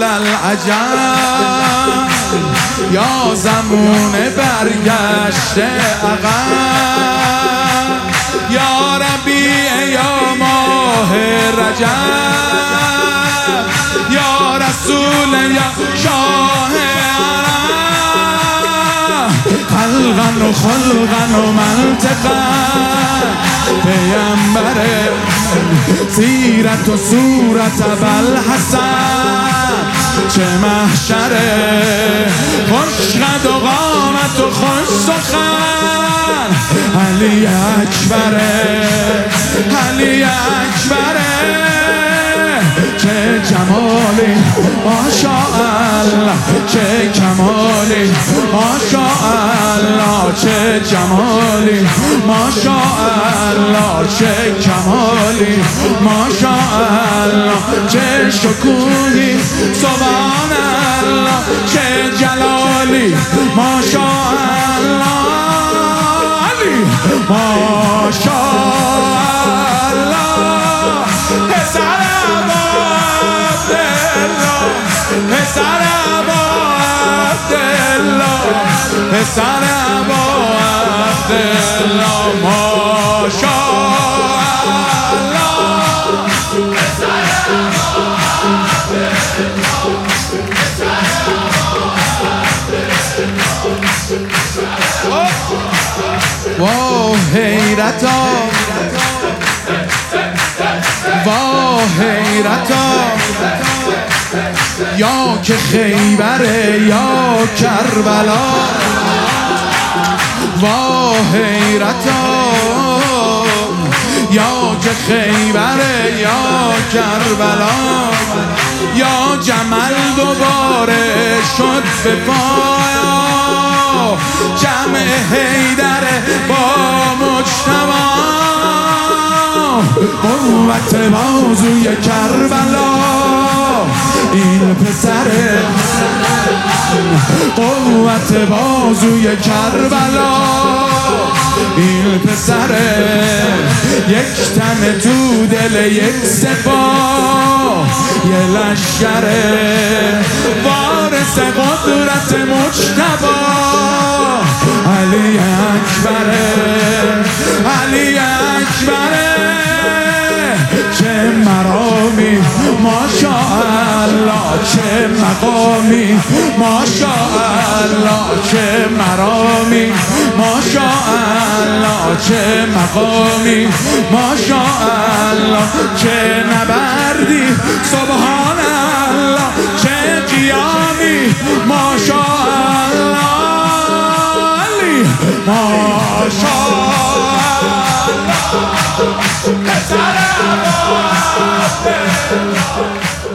العجب یا زمان برگشته عقب یا ربیع یا ماه رجب یا رسول یا شاه خلقا و خلقا و منطقا پیامبر سیرت و صورت بالحسن چه محشره خوش قد و قامت و خوش سخن علی اکبره علی اکبره چه جمالی ماشاءالله چه کمالی ماشاءالله چه جمالی ماشاءالله چه کمالی ماشاءالله چه شکوهی سبحان الله چه جلالی ماشاءالله علی ماشاءالله پسر پسر ابا عبدالله پسر ابا عبدالله ماشاءالله پسر ابا عبدالله وا حیرتا وا حیرتا یا که خیبره یا کربلا وا حیرتا یا که خیبره یا کربلا یا جمل دوباره شد به پایا جمع حیدر با مجتمع قوت بازوی کربلا این پسره قوت بازوی کربلا این پسره یک تن تو دل یک سپاه یه لشکره وارث قدرت مجتبی علی اکبره علی اکبره چه مرامی ماشاءالله چه مقامی ماشاءالله چه مرامی ماشاءالله چه مقامی ماشاءالله چه نبردی سبحان الله چه قیامی ماشاءالله علی ماشاءالله پسر ابا عبدالله